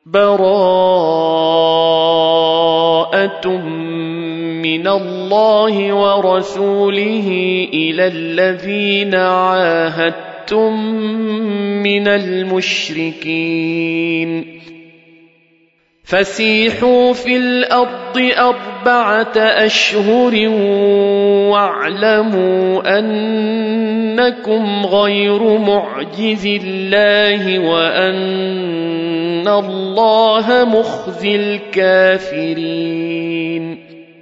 براءة من الله ورسوله إلى الذين عاهدتم من المشركين فسيحوا في الأرض 4 أشهر واعلموا أنكم غير معجز الله وأن الله مخزي الكافرين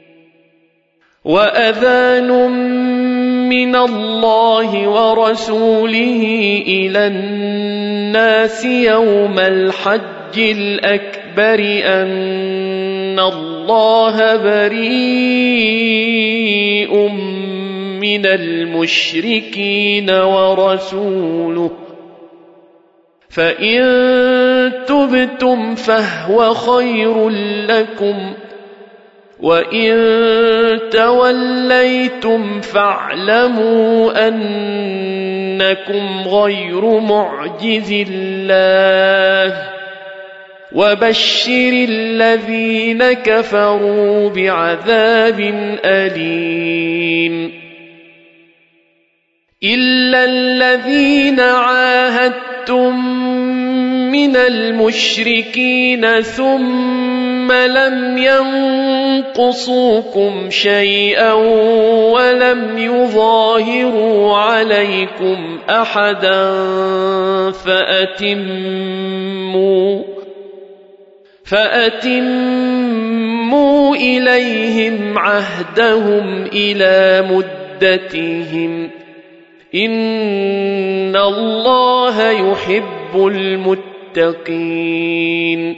وأذان من الله ورسوله إلى الناس يوم الحج الأكبر أن الله بريء من المشركين ورسوله فإن تبتم فهو خير لكم وإن توليتم فاعلموا أنكم غير معجز الله وبشر الذين كفروا بعذاب أليم إلا الذين عاهدتم من المشركين ثم لم ينقصوكم شيئا ولم يظاهروا عليكم أحدا فأتموا إليهم عهدهم إلى مدتهم إن الله يحب المتقين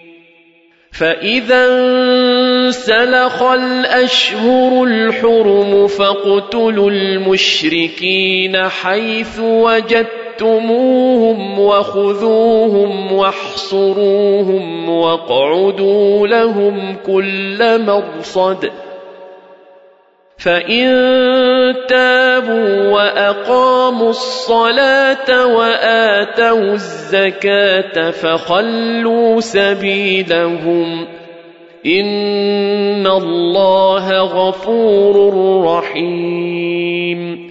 فإذا انسلخ الأشهر الحرم فاقتلوا المشركين حيث وجدتموهم وخذوهم واحصروهم واقعدوا لهم كل مرصد فإن تابوا وأقاموا الصلاة وآتوا الزكاة فخلوا سبيلهم إن الله غفور رحيم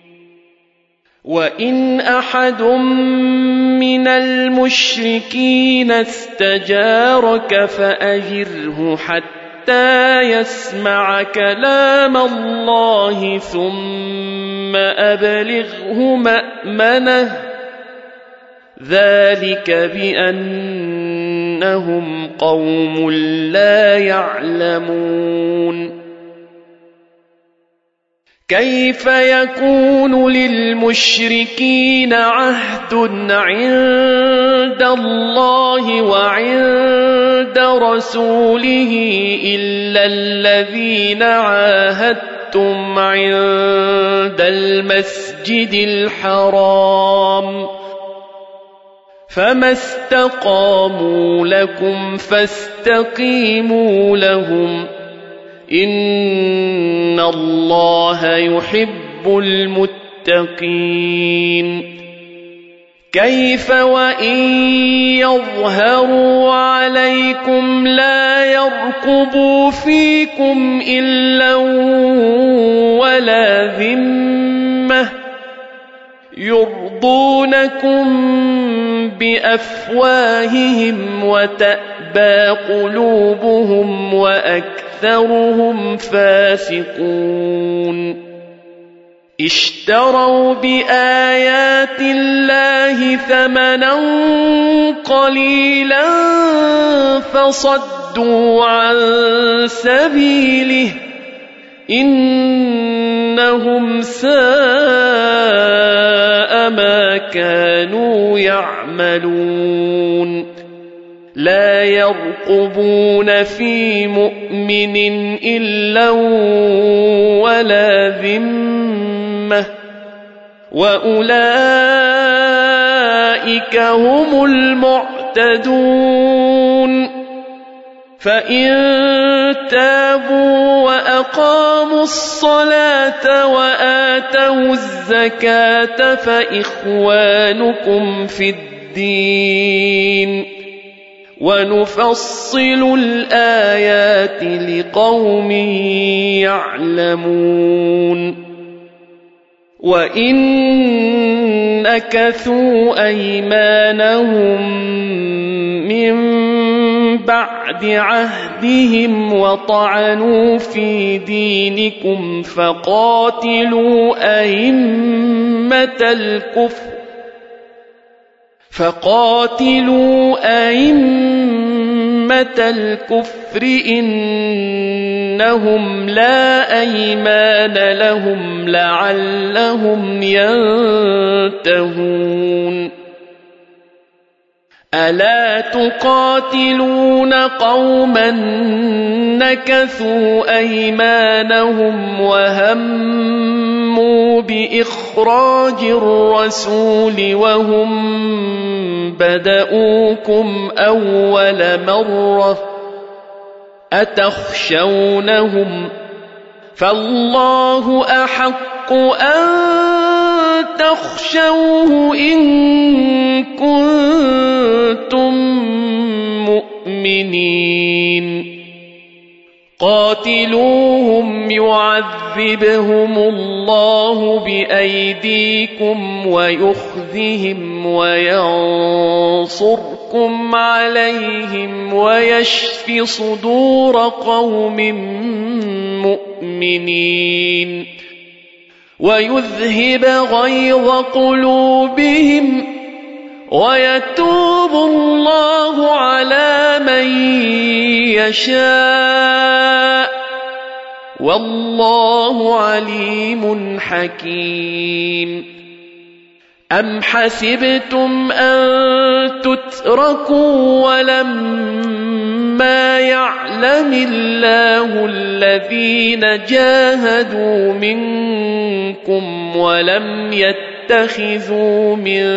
وإن أحد من المشركين استجارك فأجره حتى يسمع كلام الله ثم أبلغه مأمنه ذلك بأنهم قوم لا يعلمون كيف يكون للمشركين عهد عند الله وعند رسوله إلا الذين عاهدتم عند المسجد الحرام فما استقاموا لكم فاستقيموا لهم إن الله يحب المتقين كيف وإن يظهروا عليكم لا يرقبوا فيكم إلا ولا ذمة يرضونكم بأفواههم وتأبى قلوبهم وأكثرهم فاسقون اشتروا بآيات الله ثمنا قليلا فصدوا عن سبيله إنهم ساء ما كانوا يعملون لا يرقبون في مؤمن إلا ولا ذمة وأولئك هم المعتدون فإن تابوا وأقاموا الصلاة وآتوا الزكاة فإخوانكم في الدين ونفصل الآيات لقوم يعلمون وإن نكثوا أيمانهم من بعد عهدهم وطعنوا في دينكم فقاتلوا أئمة الكفر إنهم لا أيمان لهم لعلهم ينتهون ألا تقاتلون قوما نكثوا أيمانهم وهموا بإخراج الرسول وهم بدؤوكم أول مرة أتخشونهم فالله أحق أن تخشوه إن كنتم مؤمنين قاتلوهم يعذبهم الله بأيديكم ويخزهم وينصركم عليهم ويشف صدور قوم مؤمنين ويذهب غيظ قلوبهم ويتوب الله على من يشاء والله عليم حكيم أم حسبتم أن تتركوا ولما يعلم الله الذين جاهدوا منكم ولم يتخذوا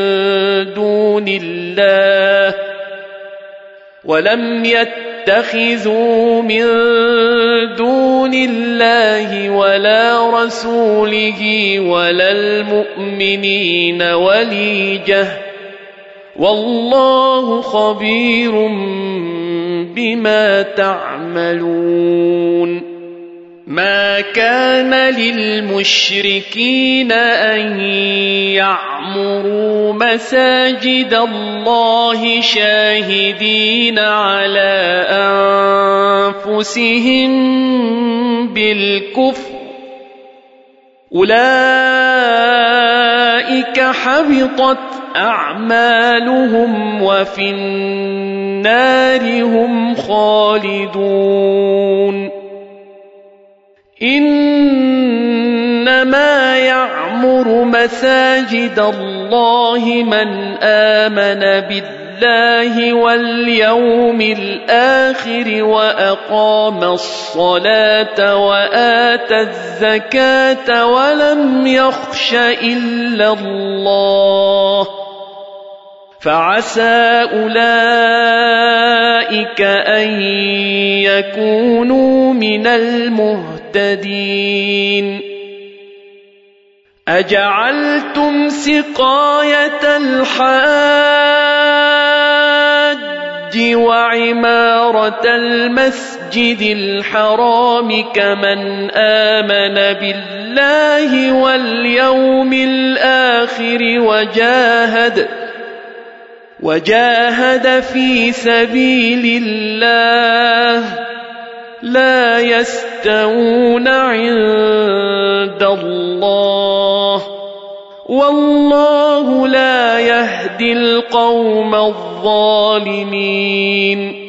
من دون الله ولا رسوله ولا المؤمنين وليجة والله خبير بما تعملون ما كان للمشركين أن يعمروا مساجد الله شاهدين على أنفسهم بالكفر أولئك حبطت أعمالهم وفي النار هم خالدون إنما يعمر مساجد الله من آمن بالله واليوم الآخر وأقام الصلاة وآتى الزكاة ولم يخش إلا الله فعسى أولئك أن يكونوا من المهتدين أجعلتم سقاية الحاج وعمارة المسجد الحرام كمن آمن بالله واليوم الآخر وجاهد في سبيل الله لا يستوون عند الله والله لا يهدي القوم الظالمين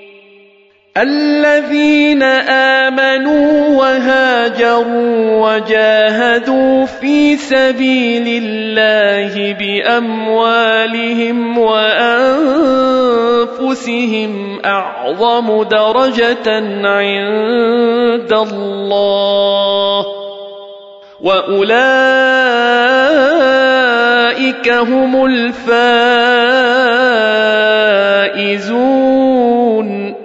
الذين آمنوا وهاجروا وجاهدوا في سبيل الله بأموالهم وأنفسهم أعظم درجة عند الله وأولئك هم الفائزون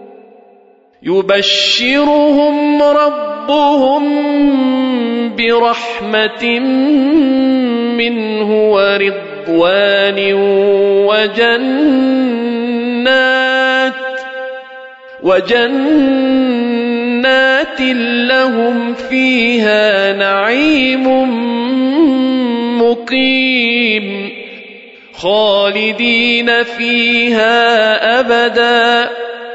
يبشرهم ربهم برحمة منه ورضوان وجنات لهم فيها نعيم مقيم خالدين فيها أبدا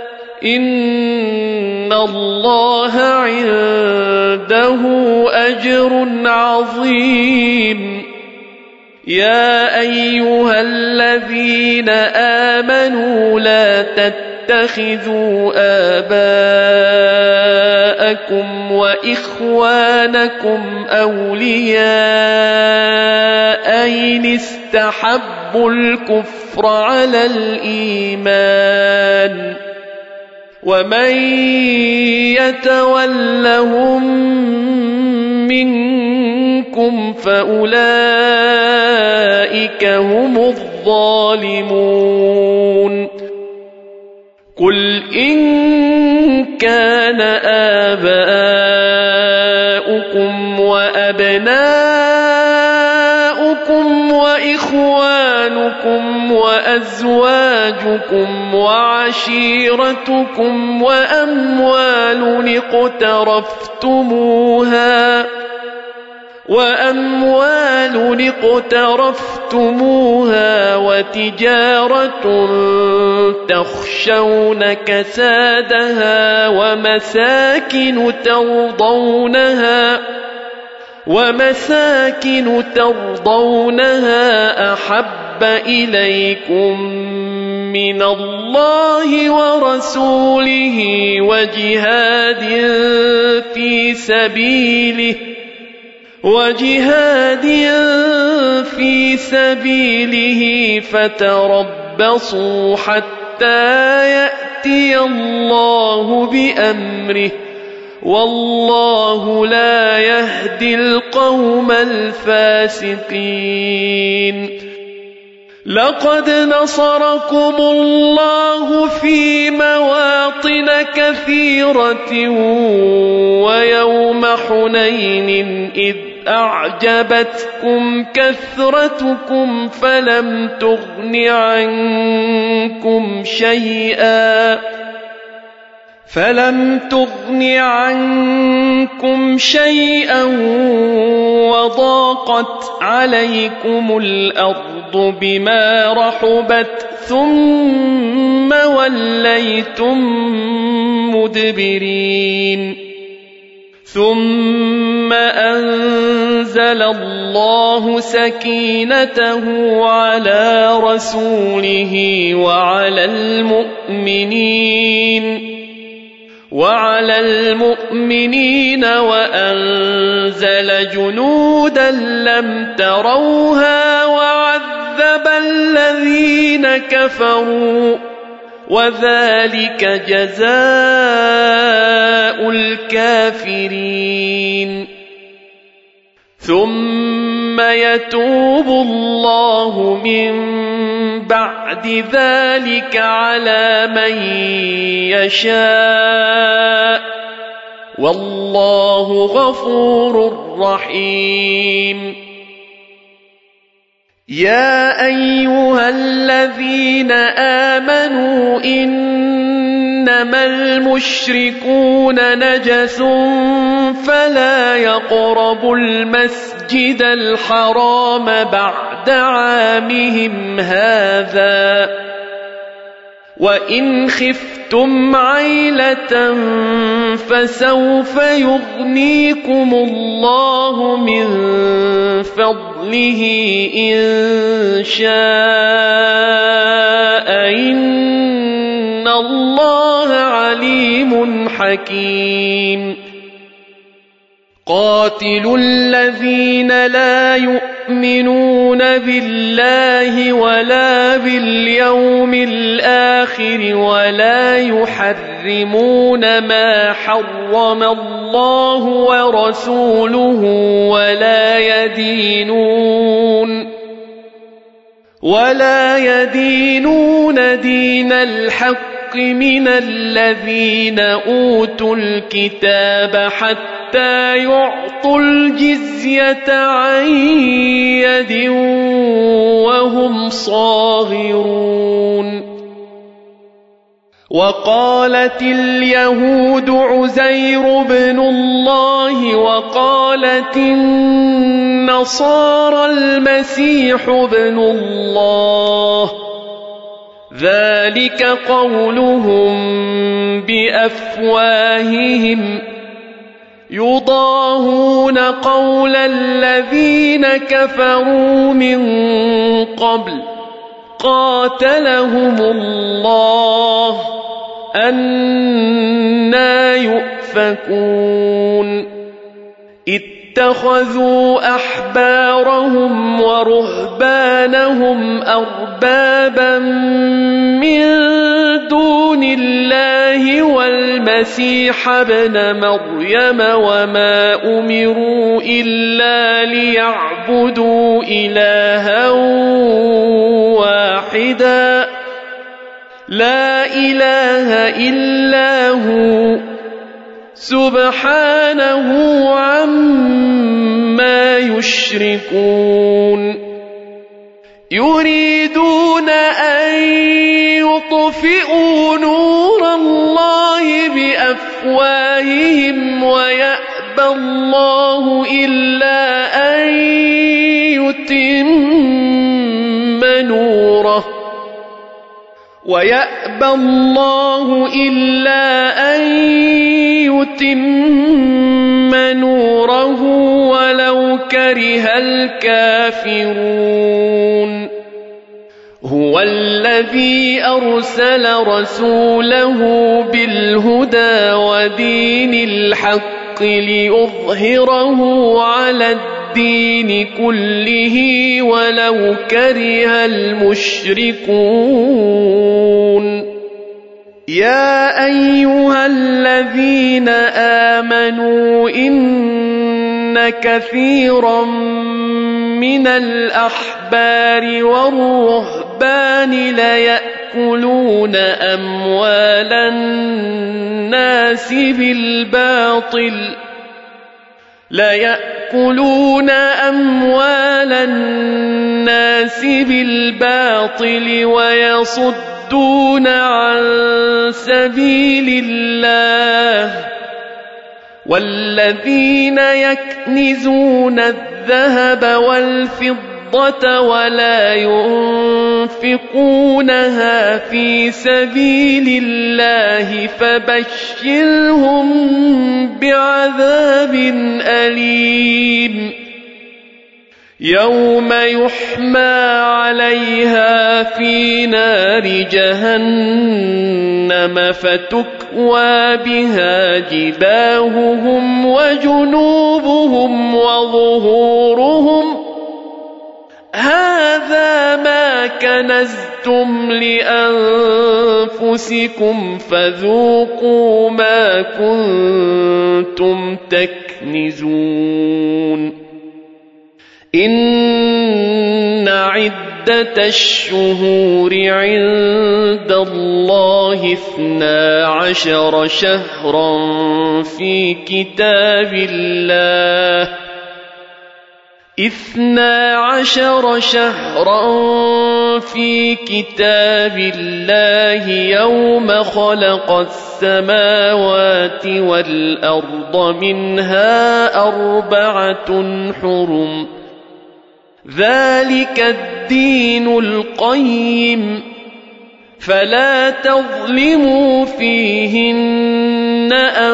إن الله عنده أجر عظيم يا أيها الذين آمنوا لا تتخذوا آباءكم وإخوانكم أولياء إن استحبوا الكفر على الإيمان ومن يتولهم منكم فأولئك هم الظالمون قل إن كان آباؤكم وأبناؤكم وإخوانكم وأزواجكم وعشيرتكم وأموال اقترفتموها وتجارة تخشون كسادها ومساكن ترضونها أحب إليكم من الله ورسوله وجهاد في سبيله فتربصوا حتى يأتي الله بأمره والله لا يهدي القوم الفاسقين لقد نصركم الله في مواطن كثيرة ويوم حنين إذ أعجبتكم كثرتكم فلم تغن عنكم شيئا وضاقت عليكم الأرض بما رحبت ثم وليتم مدبرين ثم أنزل الله سكينته على رسوله وعلى المؤمنين وأنزل جنودا لم تروها وعذب الذين كفروا وذلك جزاء الكافرين ثم يتوب الله من بعد ذلك على من يشاء والله غفور رحيم يا أيها الذين آمنوا إنما المشركون نجس فلا يقربوا المسجد الحرام بعد عامهم هذا وإن خفتم عيلة فسوف يغنيكم الله من فضله إن شاء إن الله عليم حكيم قاتلوا الذين لا يؤمنون بالله ولا باليوم الآخر ولا يحرمون ما حرم الله ورسوله ولا يدينون دين الحق من الذين أوتوا الكتاب حتى يعطوا الجزية عن يد وهم صاغرون وقالت اليهود عزير بن الله وقالت النصارى المسيح بن الله ذلك قولهم بأفواههم يضاهون قول الذين كفروا من قبل قاتلهم الله أنى يؤفكون اتخذوا أحبارهم ورهبانهم أربابا من دون الله والمسيح ابن مريم وما أمروا إلا ليعبدوا إلها واحدا لا إله إلا هو سبحانه عما يشركون يريدون أن يطفئوا نور الله بأفواههم ويأبى الله إلا أن يتم نوره ولو كره الكافرون هو الذي أرسل رسوله بالهدى ودين الحق ليظهره على الدين كله ولو كره المشركون يا أيها الذين آمنوا إن كثيرا من الأحبار والرهبان ليأكلون أموال الناس بالباطل ويصدون عن سبيل الله والذين يكنزون الذهب والفضة ولا ينفقونها في سبيل الله فبشرهم بعذاب أليم يوم يحمى عليها في نار جهنم فتكوى بها جباههم وجنوبهم وظهورهم هذا ما كنزتم لأنفسكم فذوقوا ما كنتم تكنزون إن عدة الشهور عند الله 12 شهرا في كتاب الله 12 شهرا في كتاب الله يوم خلق السماوات والأرض منها 4 حرم ذلك الدين القيم فلا تظلموا فيهن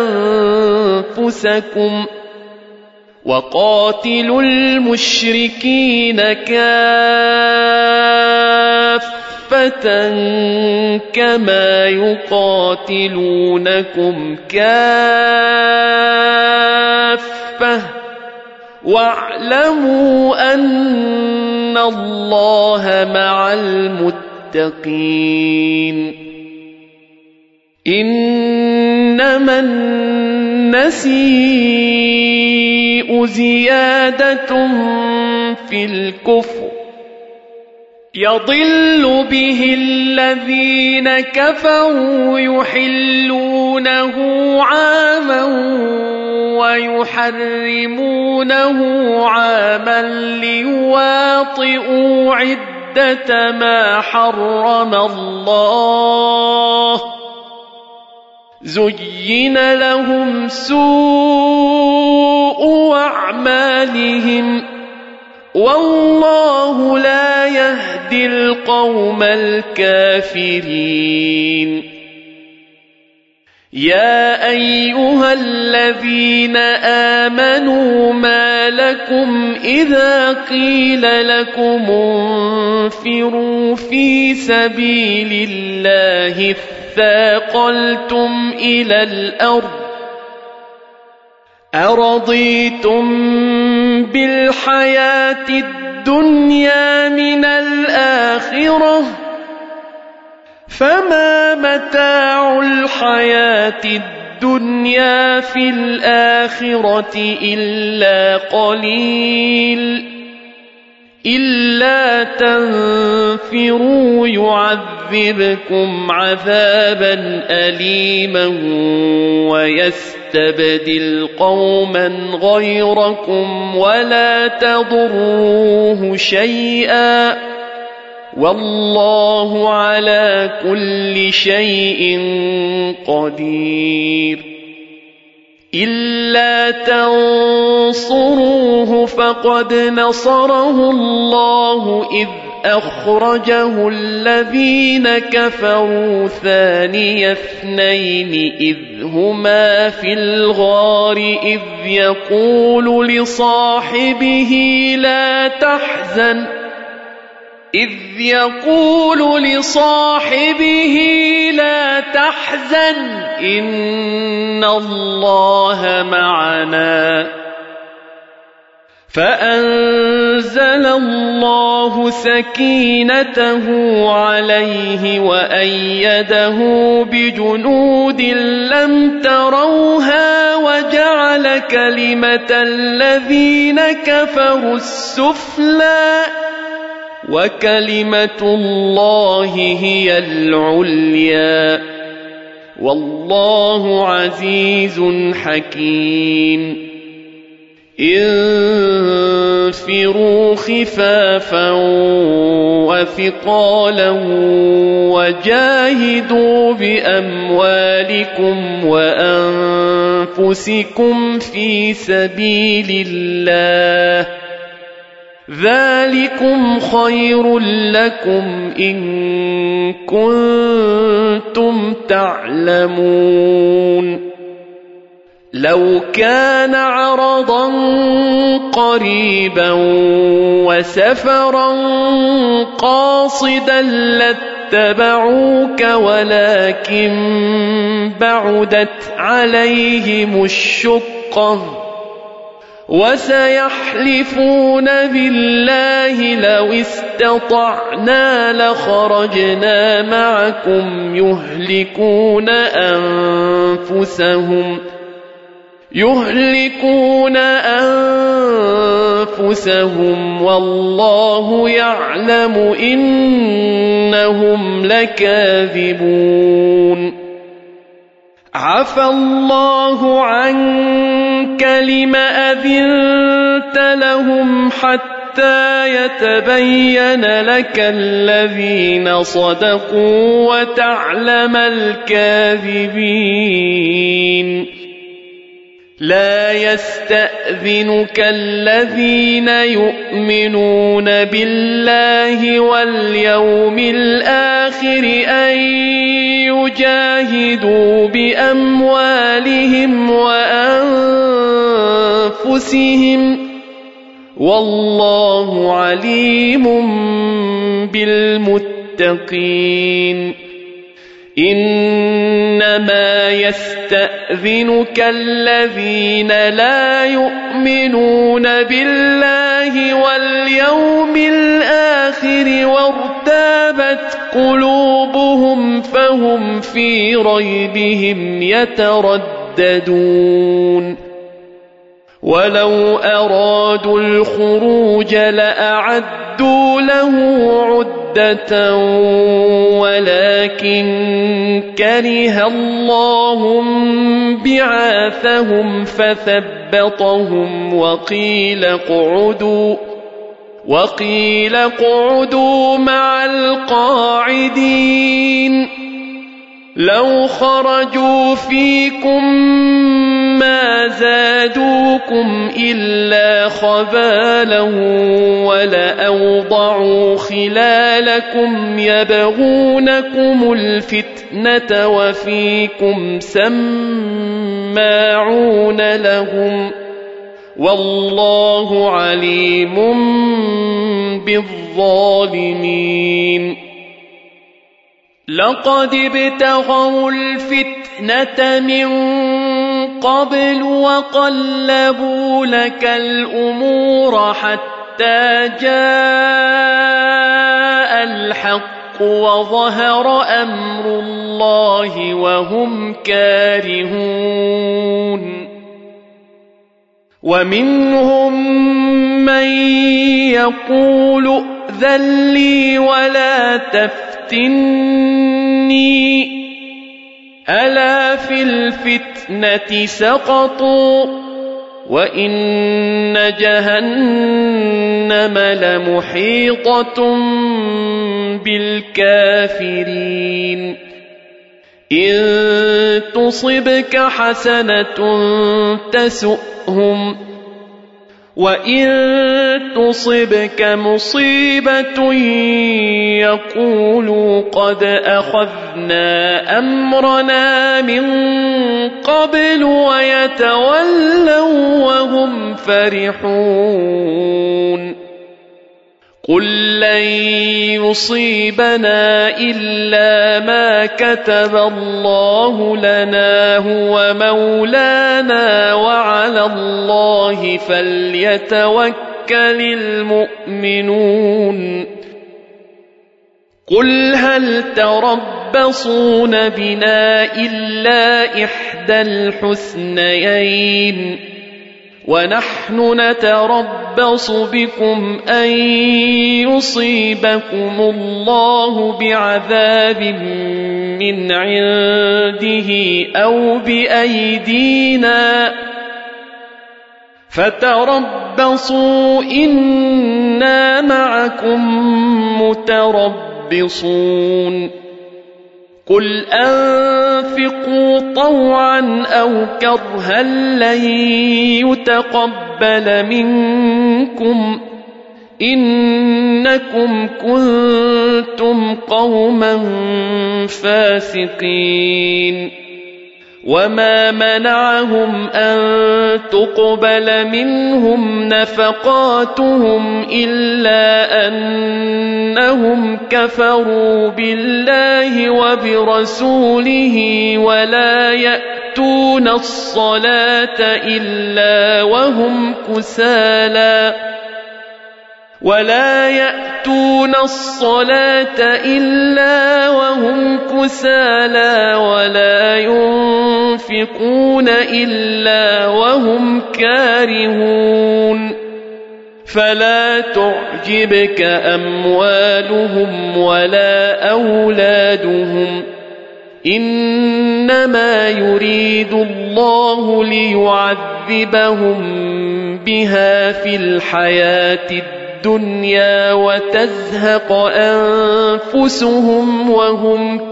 أنفسكم وقاتلوا المشركين كافة كما يقاتلونكم كافة واعلموا أن الله مع المتقين إنما النسيء زيادة في الكفر يضل به الذين كفروا يحلونه عاما ويحرمونه عاما ليواطئوا عدة ما حرم الله زين لهم سوء أعمالهم والله لا يهدي القوم الكافرين يا أيها الذين آمنوا ما لكم إذا قيل لكم انفروا في سبيل الله اثاقلتم إلى الأرض أرضيتم بالحياة الدنيا من الآخرة فما متاع الحياة الدنيا في الآخرة إلا قليل إلا تنفروا يعذبكم عذابا أليما ويستبدل قوما غيركم ولا تضروه شيئا والله على كل شيء قدير إلا تنصروه فقد نصره الله إذ أخرجه الذين كفروا ثاني اثنين إذ هما في الغار إذ يقول لصاحبه لا تحزن إن الله معنا فأنزل الله سكينته عليه وأيده بجنود لم تروها وجعل كلمة الذين كفروا السفلى وكلمة الله هي العليا والله عزيز حكيم انفروا خفافا وثقالا وجاهدوا بأموالكم وأنفسكم في سبيل الله ذلكم خير لكم إن كنتم تعلمون لو كان عرضا قريبا وسفرا قاصدا لاتبعوك ولكن بعدت عليهم الشقة وسيحلفون بالله لو استطعنا لخرجنا معكم يهلكون أنفسهم والله يعلم إنهم لكاذبون عفى الله عنك لم أذنت لهم حتى يتبين لك الذين صدقوا وتعلم الكاذبين لا يستأذنك الذين يؤمنون بالله واليوم الآخر أن يجاهدوا بأموالهم وأنفسهم والله عليم بالمتقين إنما يستأذنك الذين لا يؤمنون بالله واليوم الآخر وارتابت قلوبهم فهم في ريبهم يترددون ولو أرادوا الخروج لأعدوا له عدة ولكن كره الله بعاثهم فثبطهم وقيل اقعدوا مع القاعدين لو خرجوا فيكم ما زادوكم إلا خبالا ولأوضعوا خلالكم يبغونكم الفتنة وفيكم سماعون لهم والله عليم بالظالمين لقد ابتغوا الفتنة من قبل وقلبوا لك الأمور حتى جاء الحق وظهر أمر الله وهم كارهون ومنهم من يقول ائذن لي ولا تفتني ألا في الفتنة سقطوا وإن جهنم لمحيطة بالكافرين إن تصبك حسنة تسؤهم وإن تصبك مصيبة يقولوا قد أخذنا أمرنا من قبل ويتولوا وهم فرحون قل لن يصيبنا إلا ما كتب الله لنا هو مولانا وعلى الله فليتوكل المؤمنون قل هل تربصون بنا إلا إحدى الحسنيين ونحن نتربص بكم أن يصيبكم الله بعذاب من عنده أو بأيدينا فتربصوا إنا معكم متربصون قل أنفقوا طوعا أو كرها لن يتقبل منكم إنكم كنتم قوما فاسقين وما منعهم أن تقبل منهم نفقاتهم إلا أنهم كفروا بالله وبرسوله ولا يأتون الصلاة إلا وهم كسالى ولا ينفقون إلا وهم كارهون فلا تعجبك أموالهم ولا أولادهم إنما يريد الله ليعذبهم بها في الحياة الدنيا وتزهق أنفسهم وهم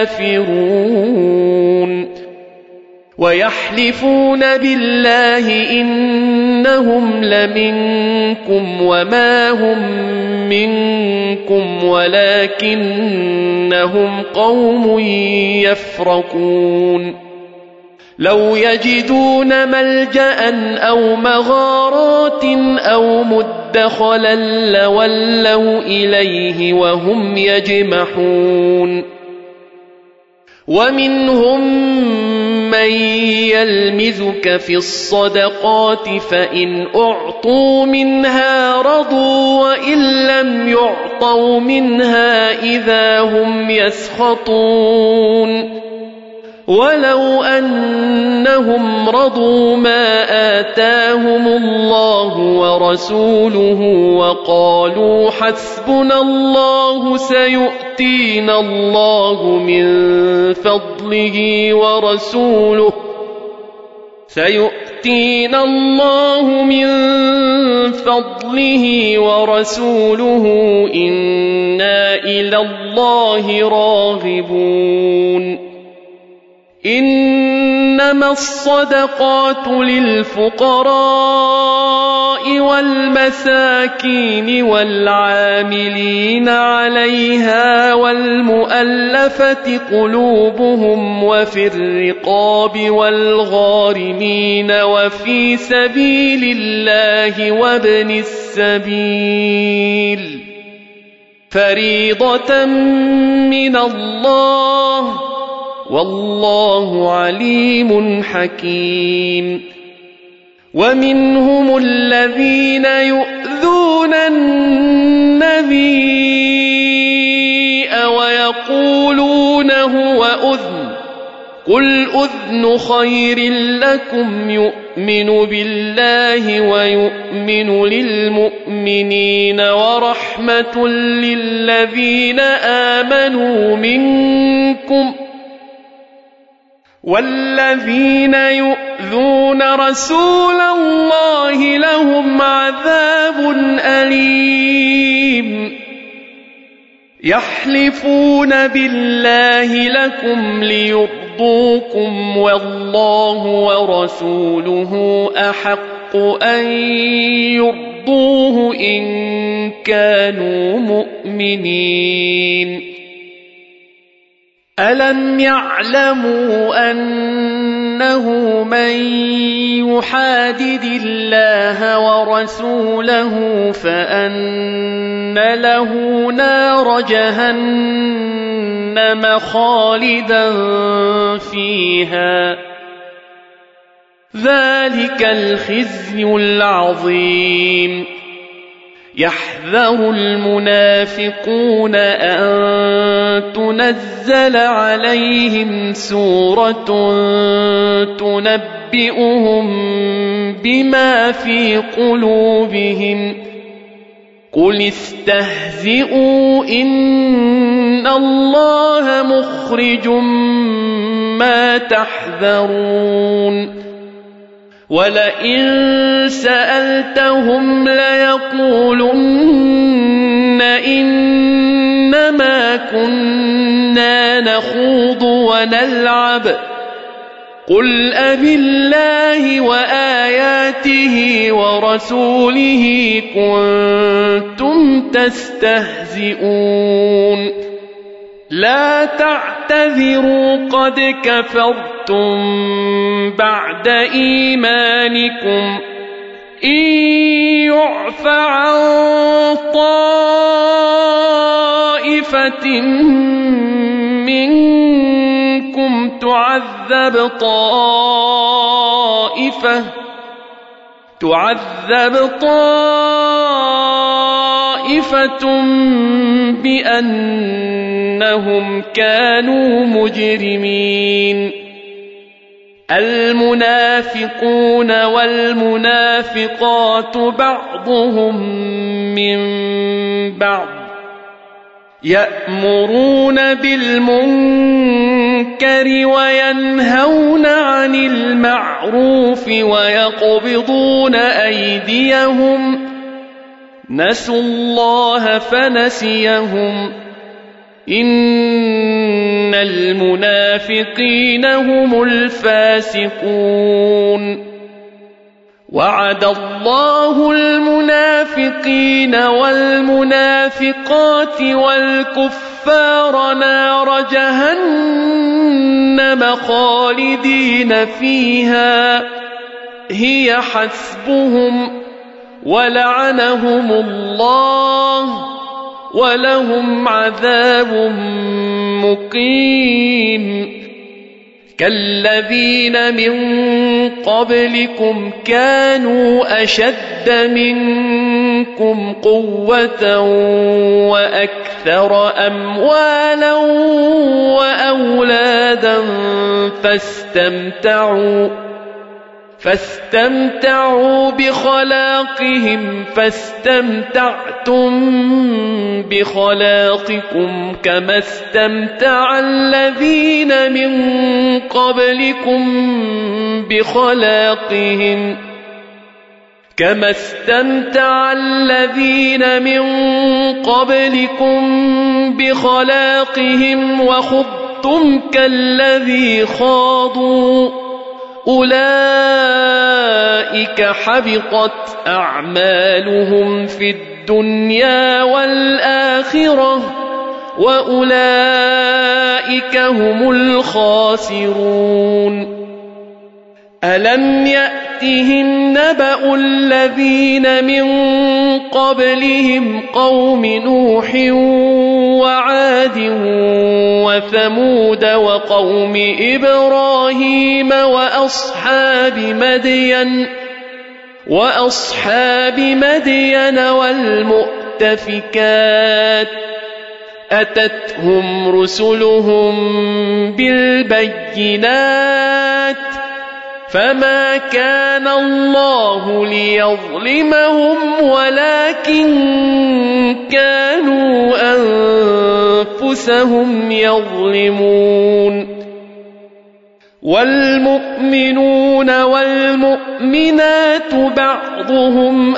كافرون ويحلفون بالله إنهم لمنكم وما هم منكم ولكنهم قوم يفرقون لو يجدون ملجأ أو مغارات أو مدخلا لولوا إليه وهم يجمحون ومنهم من يلمزك في الصدقات فإن أعطوا منها رضوا وإن لم يعطوا منها إذا هم يسخطون ولو أنهم رضوا ما آتاهم الله ورسوله وقالوا حسبنا الله سيؤتينا الله من فضله ورسوله إنا إلى الله راغبون إنما الصدقات للفقراء والمساكين والعاملين عليها والمؤلفة قلوبهم وفي الرقاب والغارمين وفي سبيل الله وابن السبيل فريضة من الله والله عليم حكيم. ومنهم الذين يؤذون النبي ويقولون هو أذن قل أذن خير لكم يؤمن بالله ويؤمن للمؤمنين ورحمة للذين آمنوا منكم والذين يؤذون رسول الله لهم عذاب أليم. يحلفون بالله لكم ليرضوكم والله ورسوله أحق أن يرضوه إن كانوا مؤمنين. ألم يعلموا أنه من يحادد الله ورسوله فأن له نار جهنم خالدا فيها ذلك الخزي العظيم. يحذر المنافقون أن تنزل عليهم سورة تنبئهم بما في قلوبهم قل استهزئوا إن الله مخرج ما تحذرون. ولئن سألتهم ليقولن إنما كنا نخوض ونلعب قل أبالله وآياته ورسوله كنتم تستهزئون. لا تعتذروا قد كفرتم بعد إيمانكم إن يعف عن طائفة منكم تعذب طائفة بأنهم كانوا مجرمين. المنافقون والمنافقات بعضهم من بعض يأمرون بالمنكر وينهون عن المعروف ويقبضون أيديهم نسوا الله فنسيهم إن المنافقين هم الفاسقون. وعد الله المنافقين والمنافقات والكفار نار جهنم خالدين فيها هي حسبهم ولعنهم الله ولهم عذاب مقيم. كالذين من قبلكم كانوا أشد منكم قوة وأكثر أموالا وأولادا فاستمتعوا بخلاقهم فاستمتعتم بخلاقكم كما استمتع الذين من قبلكم بخلاقهم وخضتم خضتم كالذي خاضوا أولئك حبطت أعمالهم في الدنيا والآخرة وأولئك هم الخاسرون ألم يأتهم نبأ الذين من قبلهم قوم نوح وعاد وثمود وقوم إبراهيم وأصحاب مدين والمؤتفكات أتتهم رسلهم بالبينات فما كان الله ليظلمهم ولكن كانوا أنفسهم يظلمون والمؤمنون والمؤمنات بعضهم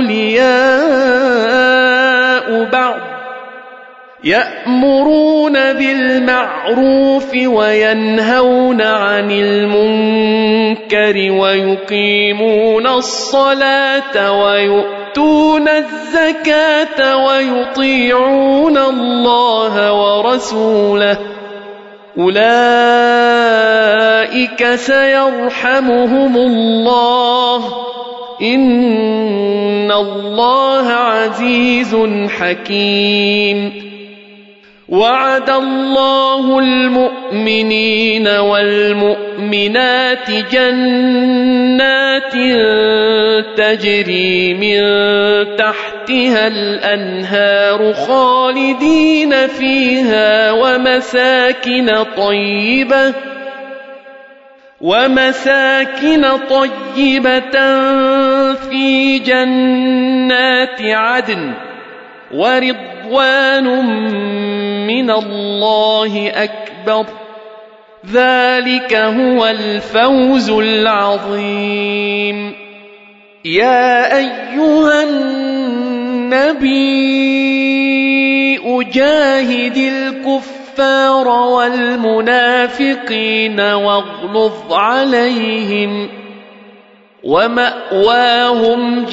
أولياء بعض يأمرون بالمعروف وينهون عن المنكر ويقيمون الصلاة ويؤتون الزكاة ويطيعون الله ورسوله أولئك سيرحمهم الله إن الله عزيز حكيم وعد الله المؤمنين والمؤمنات جنات تجري من تحتها الأنهار خالدين فيها ومساكن طيبة في جنات عدن ورضوان من الله أكبر ذلك هو الفوز العظيم يا أيها النبي جاهد الكفار والمنافقين واغلظ عليهم ومأواهم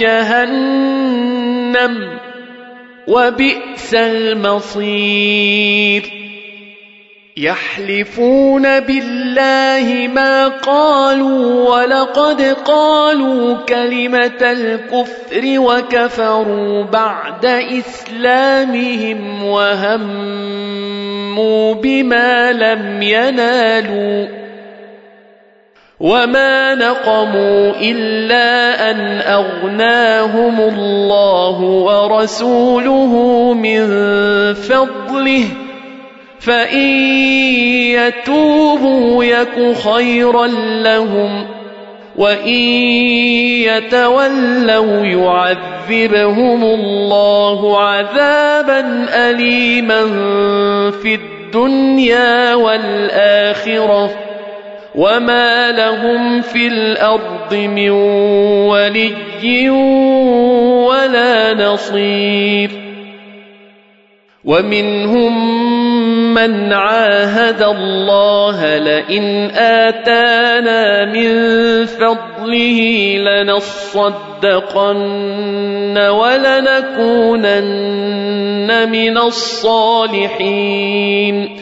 جهنم وبئس المصير يحلفون بالله ما قالوا ولقد قالوا كلمة الكفر وكفروا بعد إسلامهم وهموا بما لم ينالوا وما نقموا إلا أن أغناهم الله ورسوله من فضله فإن يتوبوا يك خيرا لهم وإن يتولوا يعذبهم الله عذابا أليما في الدنيا والآخرة وما لهم في الأرض من ولي ولا نصير ومنهم من عاهد الله لئن آتانا من فضله لنصدقن ولنكونن من الصالحين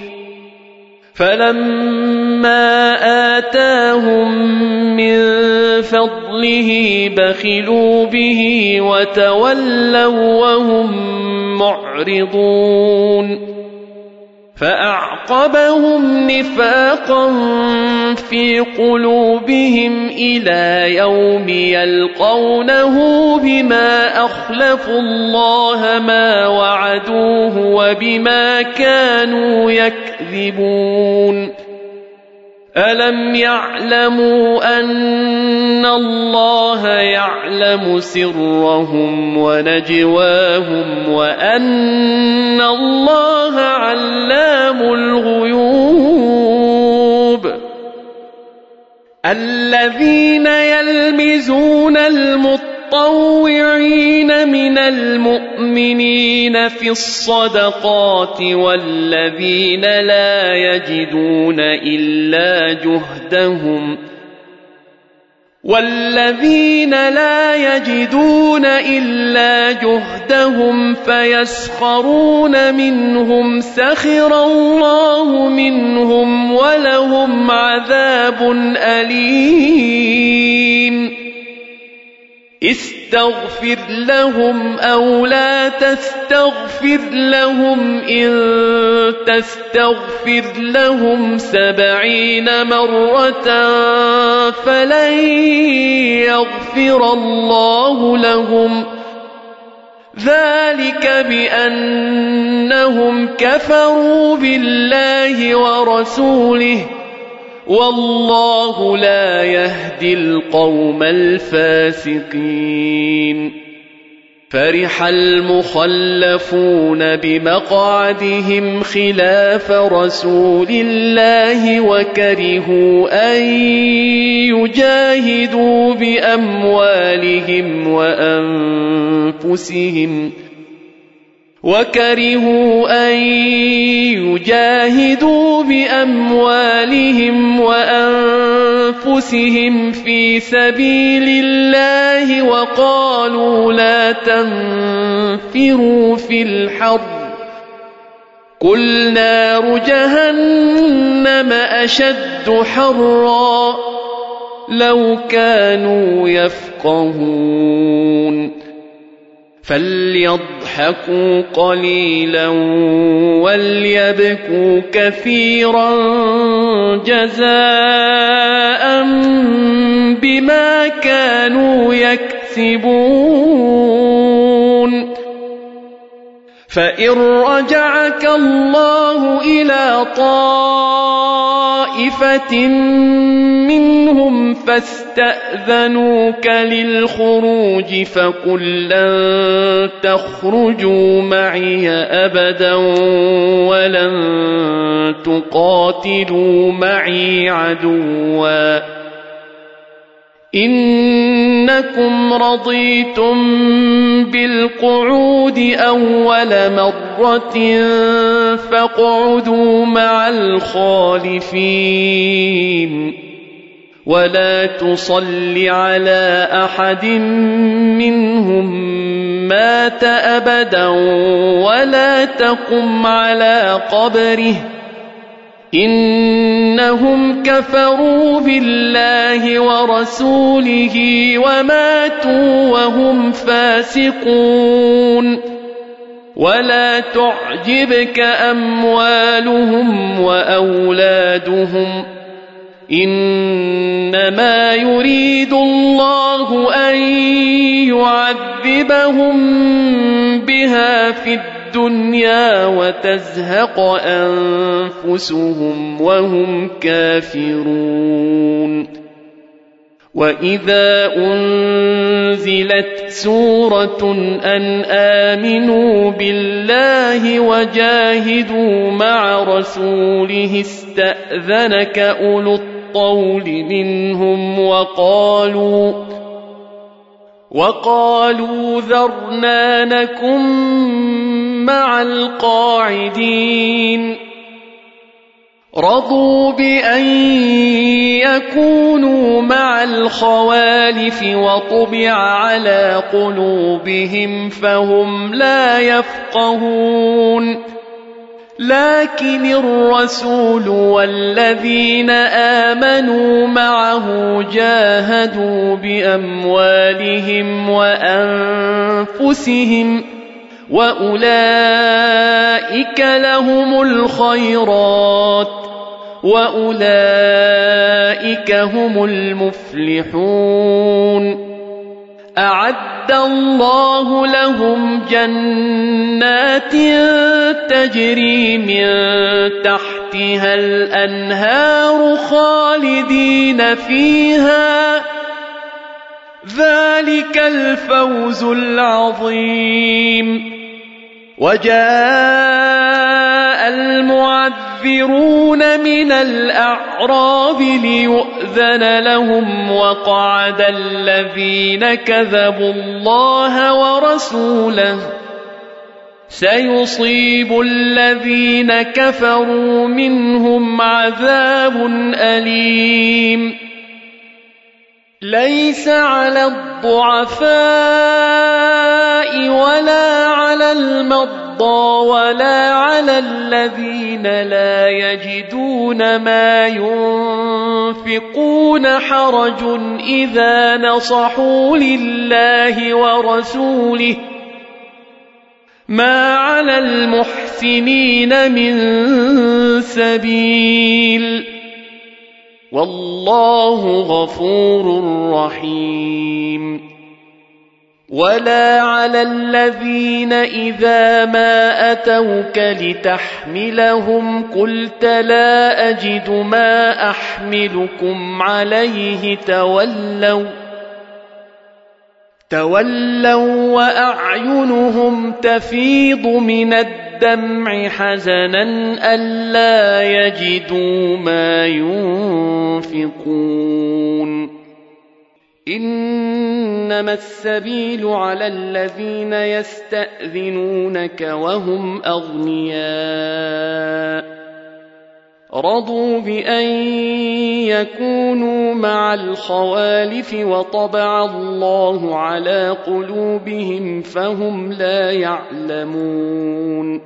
فلما آتاهم من فضله بخلوا به وتولوا وهم معرضون فأعقبهم نفاقا في قلوبهم إلى يوم يلقونه بما أخلفوا الله ما وعدوه وبما كانوا يكذبون ألم يعلموا أن الله يعلم سرهم ونجواهم وأن الله علام الغيوب الذين يلمزون المتقين المتطوعين من المؤمنين في الصدقات والذين لا يجدون إلا جهدهم فيسخرون منهم سخر الله منهم ولهم عذاب أليم استغفر لهم أو لا تستغفر لهم إن تستغفر لهم 70 مرة فلن يغفر الله لهم ذلك بأنهم كفروا بالله ورسوله والله لا يهدي القوم الفاسقين فرح المخلفون بمقعدهم خلاف رسول الله وكرهوا أن يجاهدوا بأموالهم وأنفسهم في سبيل الله وقالوا لا تنفروا في الحر قل نار جهنم أشد حرا لو كانوا يفقهون فليضحكوا قليلا وليبكوا كثيرا جزاء بما كانوا يكسبون فإن رجعك الله إلى طائفة منهم فاستأذنوك للخروج فقل لن تخرجوا معي أبدا ولن تقاتلوا معي عدوا إنكم رضيتم بالقعود أول مرة فاقعدوا مع الخالفين ولا تصل على أحد منهم مات أبدا ولا تقم على قبره إنهم كفروا بالله ورسوله وماتوا وهم فاسقون ولا تعجبك أموالهم وأولادهم إنما يريد الله أن يعذبهم بها في الدنيا وتزهق أنفسهم وهم كافرون وإذا أنزلت سورة أن آمنوا بالله وجاهدوا مع رسوله استأذنك أولو الطول منهم وقالوا ذرنا نكن مع القاعدين رضوا بأن يكونوا مع الخوالف وطبع على قلوبهم فهم لا يفقهون لكن الرسول والذين آمنوا معه جاهدوا بأموالهم وأنفسهم وأولئك لهم الخيرات وأولئك هم المفلحون أعد الله لهم جنات تجري من تحتها الأنهار خالدين فيها ذلك الفوز العظيم وجاء المعذرون من الأعراب ليؤذن لهم وقعد الذين كذبوا الله ورسوله سيصيب الذين كفروا منهم عذاب أليم ليس على الضعفاء ولا على المرضى ولا على الذين لا يجدون ما ينفقون حرج إذا نصحوا لله ورسوله ما على المحسنين من سبيل والله غفور رحيم ولا على الذين إذا ما أتوك لتحملهم قلت لا أجد ما أحملكم عليه تولوا وأعينهم تفيض من الدمع حزنا ألا يجدوا ما ينفقون إنما السبيل على الذين يستأذنونك وهم أغنياء رضوا بأن يكونوا مع الخوالف وطبع الله على قلوبهم فهم لا يعلمون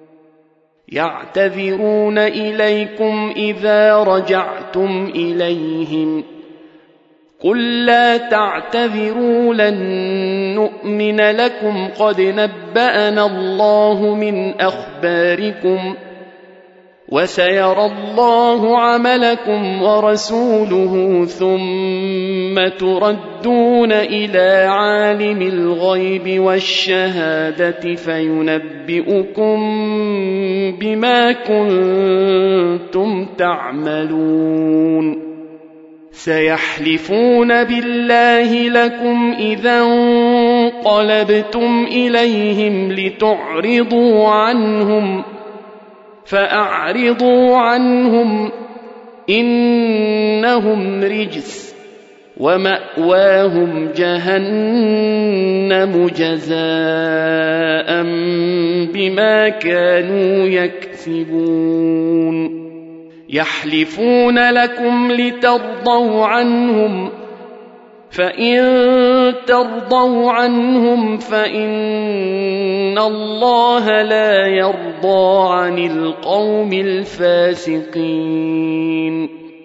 يعتذرون إليكم إذا رجعتم إليهم قل لا تعتذروا لن نؤمن لكم قد نبأنا الله من أخباركم وسيرى الله عملكم ورسوله ثم تردون إلى عالم الغيب والشهادة فينبئكم بما كنتم تعملون سيحلفون بالله لكم إذا انقلبتم إليهم لتعرضوا عنهم فأعرضوا عنهم إنهم رجس ومأواهم جهنم جزاء بما كانوا يكسبون يحلفون لكم لترضوا عنهم فإن ترضوا عنهم فإن الله لا يرضى عن القوم الفاسقين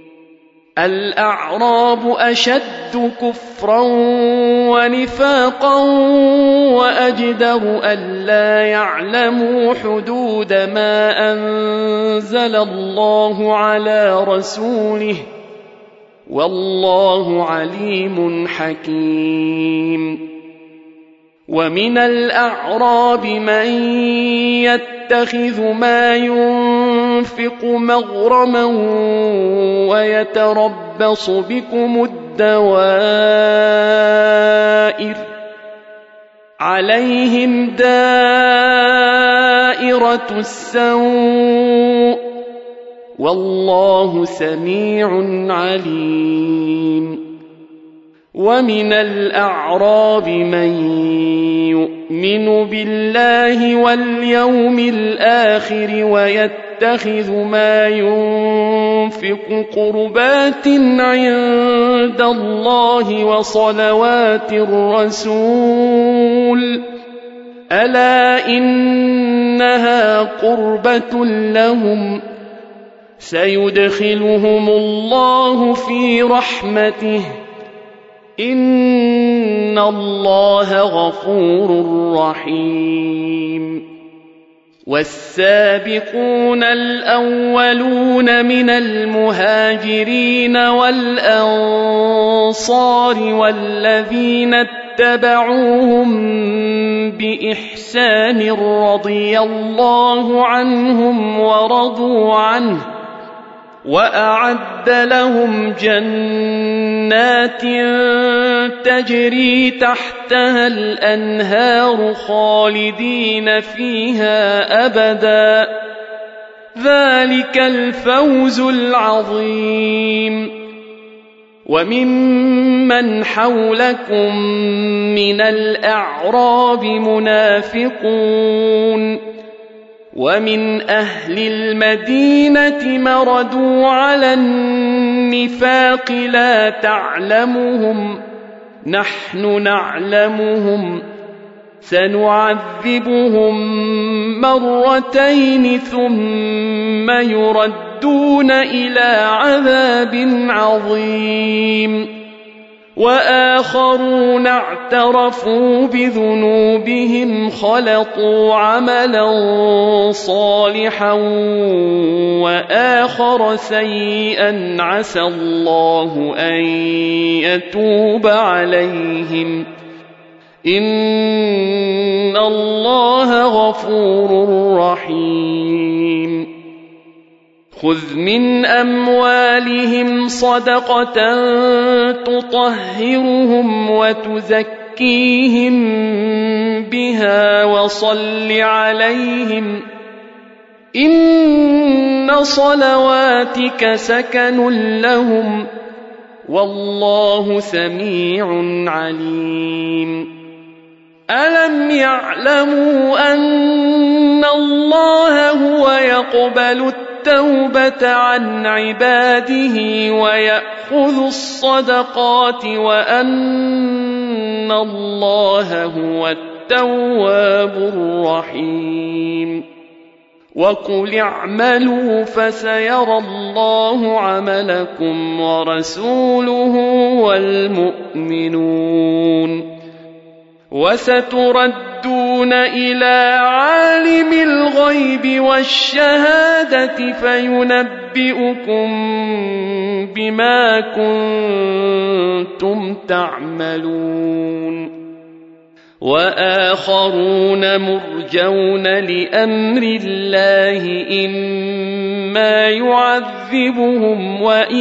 الأعراب أشد كفرا ونفاقا وأجدر ألا يعلموا حدود ما أنزل الله على رسوله والله عليم حكيم ومن الأعراب من يتخذ ما ينفق مغرما ويتربص بكم الدوائر عليهم دائرة السوء والله سميع عليم ومن الأعراب من يؤمن بالله واليوم الآخر ويتخذ ما ينفق قربات عند الله وصلوات الرسول ألا إنها قربة لهم سيدخلهم الله في رحمته إن الله غفور رحيم والسابقون الأولون من المهاجرين والأنصار والذين اتبعوهم بإحسان رضي الله عنهم ورضوا عنه وأعد لهم جنات تجري تحتها الأنهار خالدين فيها أبدا ذلك الفوز العظيم. وممن حولكم من الأعراب منافقون ومن أهل المدينة مردوا على النفاق لا تعلمهم نحن نعلمهم سنعذبهم مرتين ثم يردون إلى عذاب عظيم. وآخرون اعترفوا بذنوبهم خلطوا عملا صالحا وآخر سيئا عسى الله أن يتوب عليهم إن الله غفور رحيم. خذ من أموالهم صدقة تطهرهم وتزكيهم بها وصل عليهم إن صلواتك سكن لهم والله سميع عليم. ألم يعلموا أن الله هو يقبل التوبة عن عباده ويأخذ الصدقات وأن الله هو التواب الرحيم. وقل اعملوا فسيرى الله عملكم ورسوله والمؤمنون وستردون إلى عالم الغيب والشهادة فينبئكم بما كنتم تعملون. وآخرون مرجون لأمر الله إما يعذبهم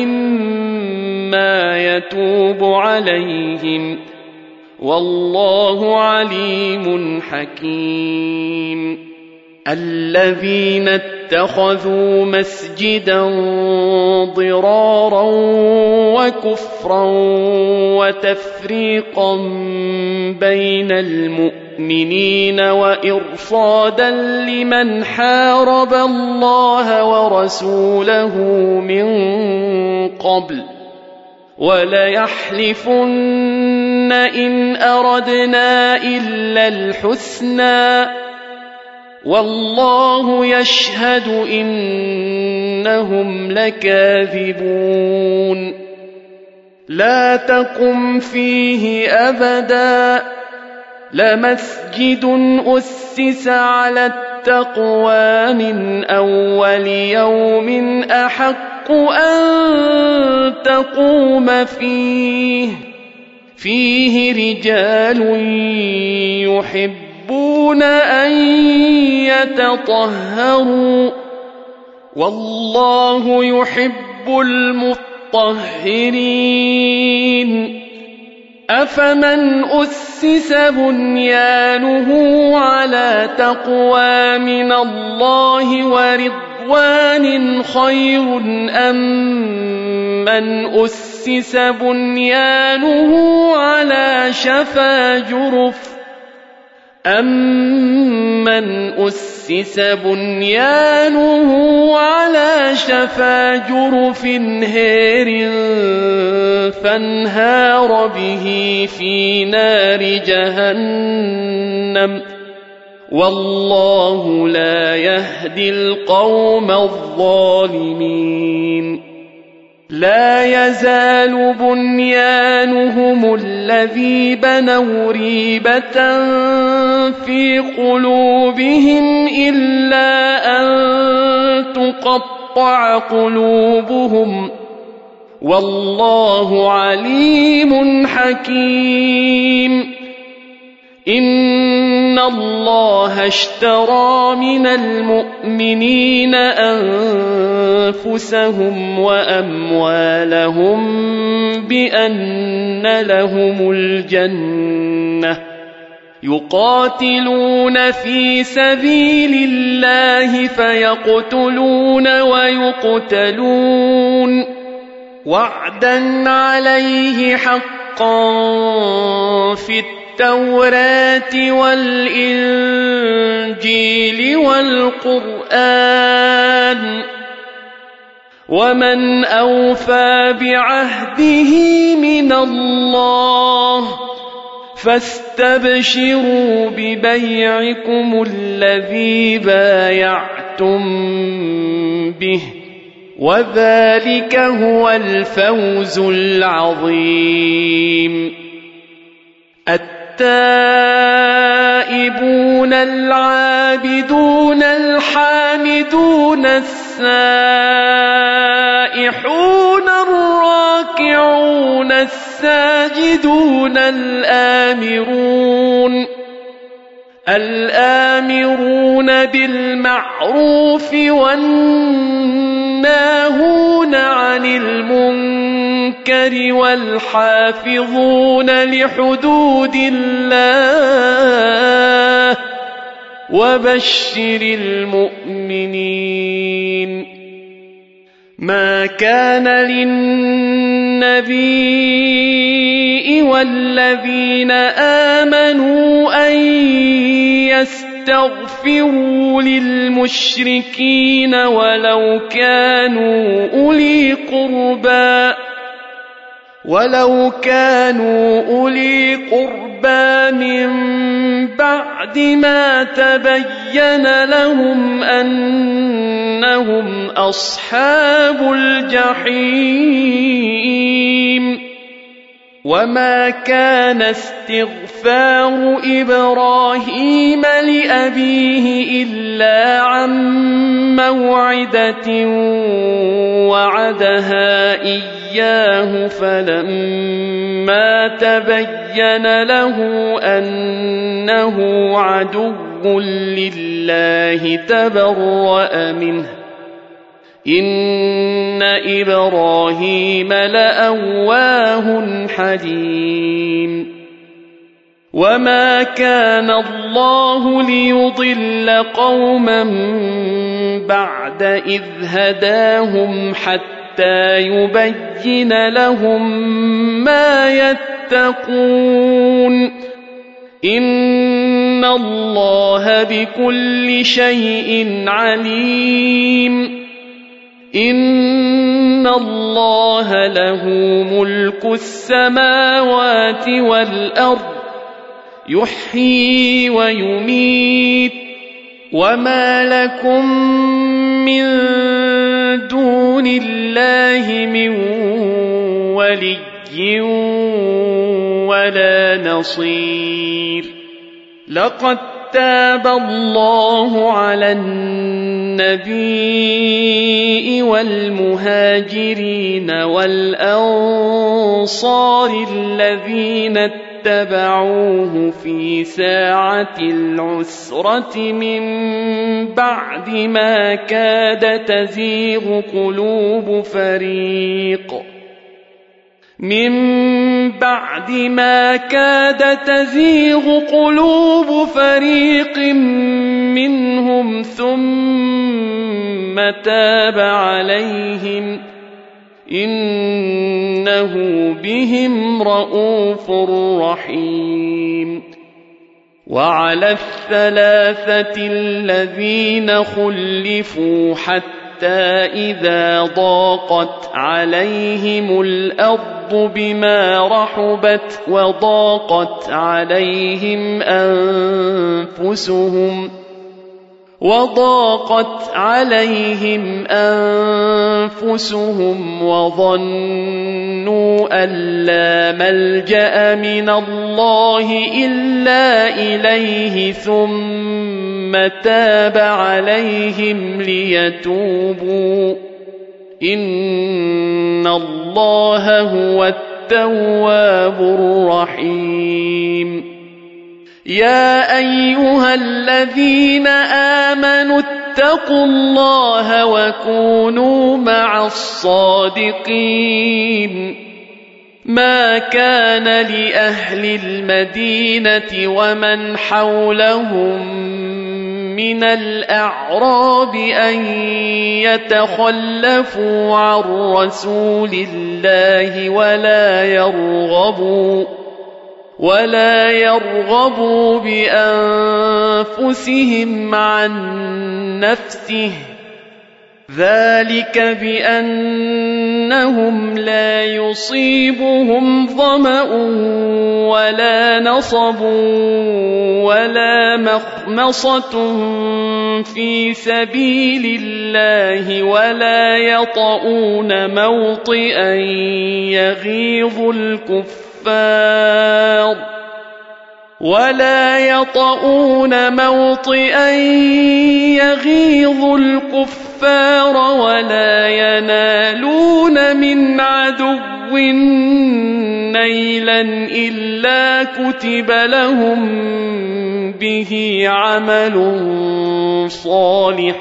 وإما يتوب عليهم والله عليم حكيم. الذين اتخذوا مسجدا ضرارا وكفرا وتفريقا بين المؤمنين وإرصادا لمن حارب الله ورسوله من قبل وليحلفن إن أردنا إلا الحسنى والله يشهد إنهم لكاذبون. لا تقم فيه أبدا لمسجد أسس على التقوى من أول يوم أحق أن تقوم فيه رجال يحبون أن يتطهروا والله يحب المطهرين. أفمن أسس بنيانه على تقوى من الله ورضوان خير أم من أسس بنيانه على شفا جرف هير فانهار به في نار جهنم والله لا يهدي القوم الظالمين. لا يزال بنيانهم الذي بنوا ريبة في قلوبهم إلا أن تقطع قلوبهم والله عليم حكيم. إن الله اشترى من المؤمنين أنفسهم وأموالهم بأن لهم الجنة يقاتلون في سبيل الله فيقتلون ويقتلون وعدا عليه حقا في التوراة والإنجيل والقرآن ومن أوفى بعهده من الله فاستبشروا ببيعكم الذي بايعتم به وذلك هو الفوز العظيم. التائبون العابدون الحامدون السائحون الراكعون الساجدون الآمرون بالمعروف والناهون عن المنكر والحافظون لحدود الله وبشر المؤمنين. ما كان للنبي والذين آمنوا أن يستغفروا للمشركين ولو كانوا أولي قربى من بعد ما تبين لهم أنهم أصحاب الجحيم. وما كان استغفار إبراهيم لأبيه إلا عن موعدة وعدها إياه فلما تبين له أنه عدو لله تبرأ منه إن إبراهيم لأواه حليم. وما كان الله ليضل قوما بعد إذ هداهم حتى يبين لهم ما يتقون إن الله بكل شيء عليم. إن الله له ملك السماوات والأرض يحيي ويميت وما لكم من دون الله من ولي ولا نصير. لقد تاب الله على النبي والمهاجرين والأنصار الذين اتبعوه في ساعة العسرة من بعد ما كاد تزيغ قلوب فريق منهم ثم تاب عليهم إنه بهم رءوف رحيم. وعلى الثلاثة الذين خلفوا حتى إذا ضاقت عليهم الأرض بما رحبت وضاقت عليهم أنفسهم وظنوا أن لا ملجأ من الله إلا إليه ثم تاب عليهم ليتوبوا إن الله هو التواب الرحيم. يا أيها الذين آمنوا اتقوا الله وكونوا مع الصادقين ما كان لأهل المدينة ومن حولهم من الأعراب أن يتخلفوا عن رسول الله ولا يرغبوا بأنفسهم عن نفسه، ذلك بأنهم لا يصيبهم ظمأ ولا نصب ولا مخمصة في سبيل الله ولا يطؤون موطئا يغيظ الكفار ولا ينالون من عدو نيلا إلا كتب لهم به عمل صالح،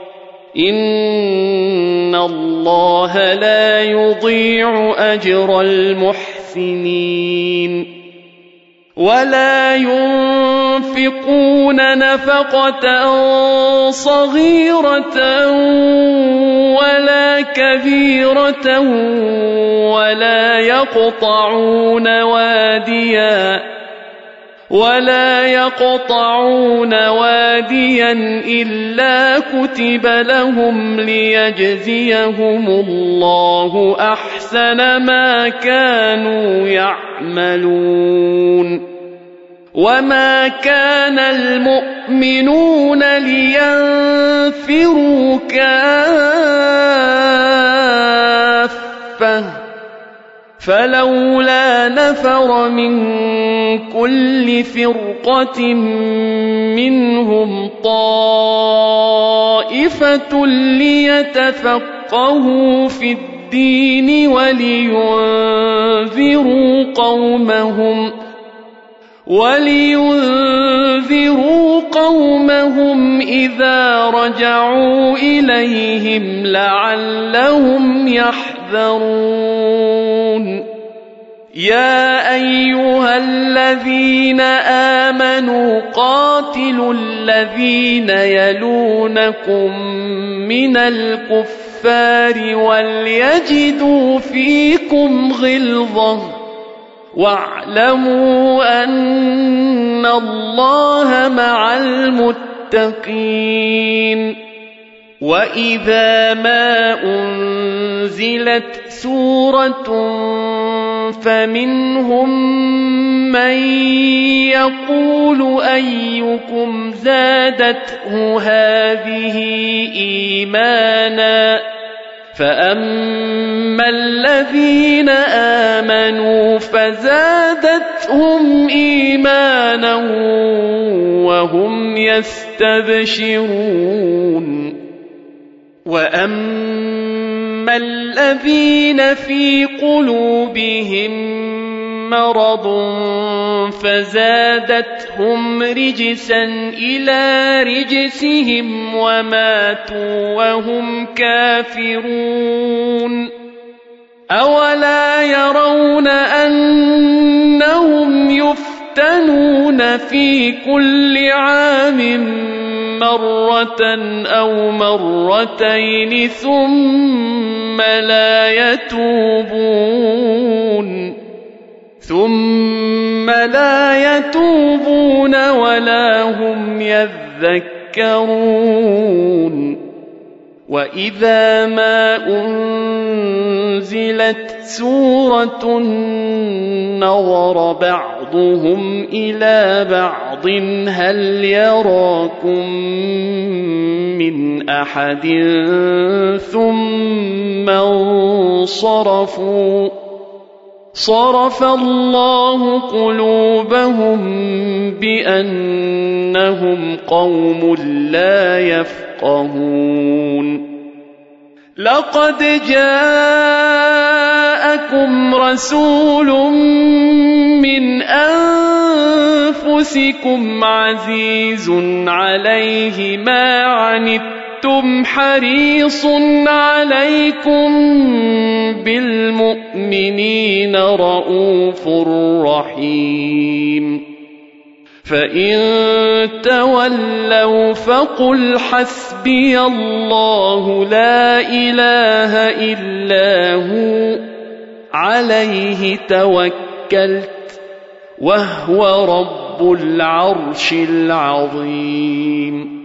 إن الله لا يضيع أجر المحسنين. ولا ينفقون نفقة صغيرة ولا كبيرة ولا يقطعون واديا إلا كتب لهم ليجزيهم الله أحسن ما كانوا يعملون. وما كان المؤمنون لينفروا كافة، فلولا نفر من كل فرقة منهم طائفة ليتفقهوا في الدين ولينذروا قومهم إذا رجعوا إليهم لعلهم يحذرون. يا أيها الذين آمنوا قاتلوا الذين يلونكم من الكفار وليجدوا فيكم غلظة، واعلموا أن الله مع المتقين. وإذا ما أنزلت سورة فمنهم من يقول أيكم زادته هذه إيمانا، فأما الذين آمنوا فزادتهم إيمانا وهم يستبشرون. وأما الذين في قلوبهم مرض فزادتهم رجسا إلى رجسهم وماتوا وهم كافرون. أولا يرون أنهم يفتنون في كل عام مرة أو مرتين ثم لا يتوبون ولا هم يذكرون. وإذا ما أنزلت سورة نظر بعضهم إلى بعض هل يراكم من أحد ثم انصرفوا، صرف الله قلوبهم بأنهم قوم لا يفقهون. لقد جاءكم رسول من أنفسكم عزيز عليه ما عنتم توليتم حريص عليكم بالمؤمنين رءوف رحيم فإن تولوا فقل حسبي الله لا إله إلا هو عليه توكلت وهو رب العرش العظيم